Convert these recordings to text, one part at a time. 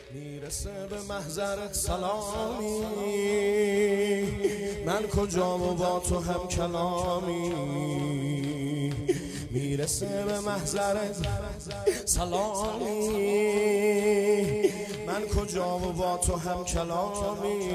میرسه به محضرت سلامی، من کجا و با تو هم کلامی. میرسه به محضرت سلامی، من کجا و با تو هم کلامی.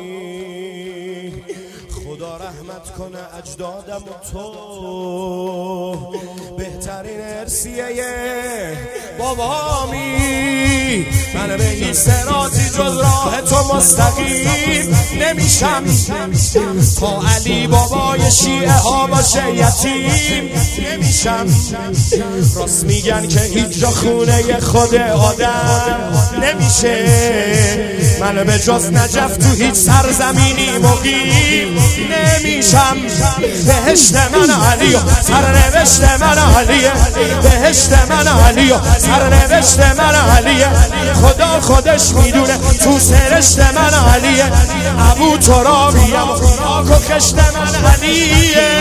خدا رحمت کنه اجدادم و تو، بهترین ارثیه بابامی. من به هیچ صراطی جز راه تو مستقیم نمیشم، تا علی بابای شیعه ها باشه یتیم نمیشم. راست میگن که هیچ جا خونه خود آدم نمیشه، من به جز نجف تو هیچ سرزمینی مقیم نمیشم. بهشت من علی و سرنوشت من علیه، بهشت من علی و سرنوشت من علیه. خدا خودش میدونه تو سرشت من علیه، ابو ترابیم و خاک و خشت من علیه.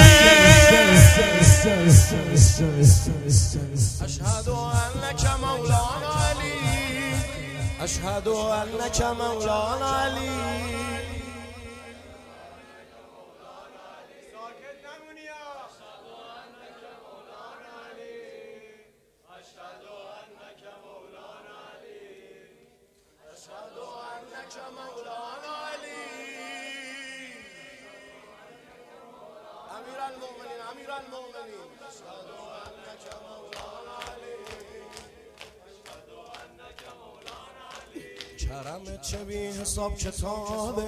اشهد انک مولانا علی، اشهد انک مولانا علی. کرمت چه بی حساب کتابه،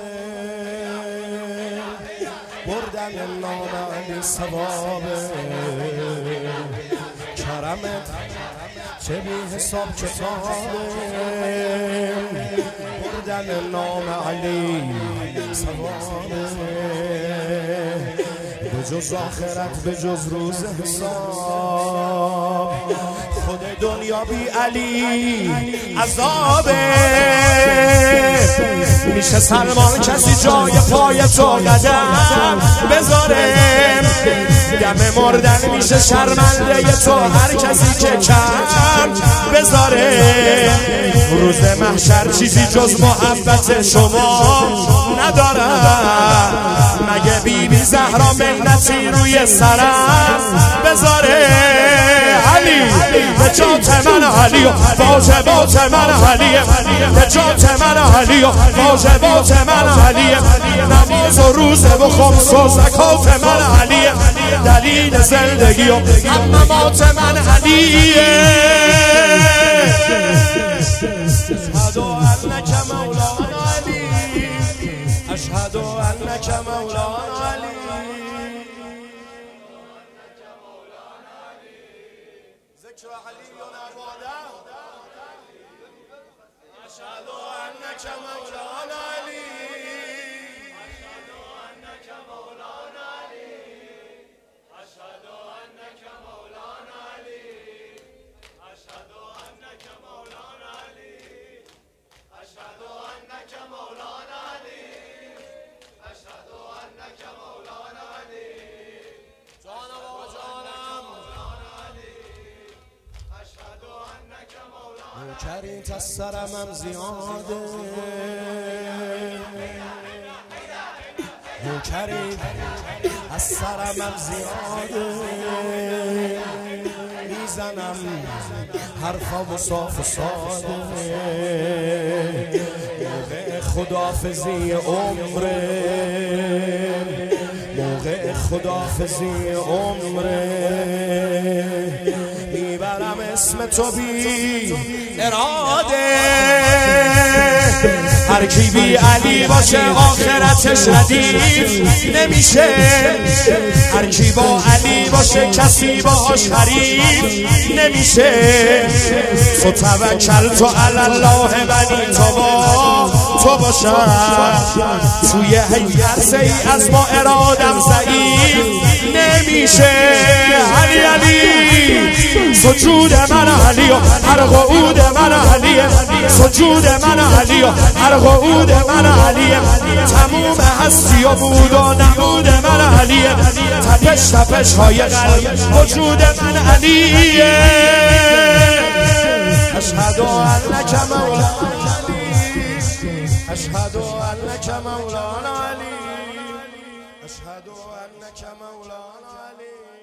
بردن نام علی ثوابه. کرمت چه بی حساب کتابه، بردن نام علی ثوابه. به جز آخرت به جز روز حساب، خود دنیا بی علی عذابه. میشه سلمان کسی جای پای تو قدم بذاره، دم مردن میشه شرمنده تو هر کسی که کم بذاره. روز محشر چیزی جز محبت شما ندارم، مگه بیبی زهرا منتی روی سرم بذاره. علی نجات من علی و واجبات من علیه، نجات من علی و واجبات من علیه. نماز و روزه و خمس و زکات من علیه، دلیل زندگی و امامات من علیه. اشهد انک مولانا علی، اشهد انک مولانا علی. ذکر علی عباده، اشهد انک مولانا علی، اشهد انک مولانا علی، اشهد انک مولانا علی، اشهد انک مولانا علی، اشهد انک مولانا علی، اشهد انک مولانا علی. جانم و جانم نوکریت از سرمم زیاده، نوکریت از سرمم زیاده. میزنم حرفا و صاف و ساده، موقع خداحافظی عمره، موقع خداحافظی عمره. میبرم اسم تو بی اراده، هر کی بی علی باشه آخرتش ردیف نمیشه. هر کی با علی باشه کسی باهاش حریف نمیشه. تو توکل تو علی الله بنی تو با تو باشم، توی هر ای از ما ارادم ضعیف نمیشه. علی علی سجود من علی و هر قعود من علی، سجود من علی و هر قعود من علی. تموم هستی و بود و نبود من علی، تپش تپش های قلب وجود من علی. اشهد انک مولانا علی. اشهد انک مولانا علی اشهد انک مولانا علی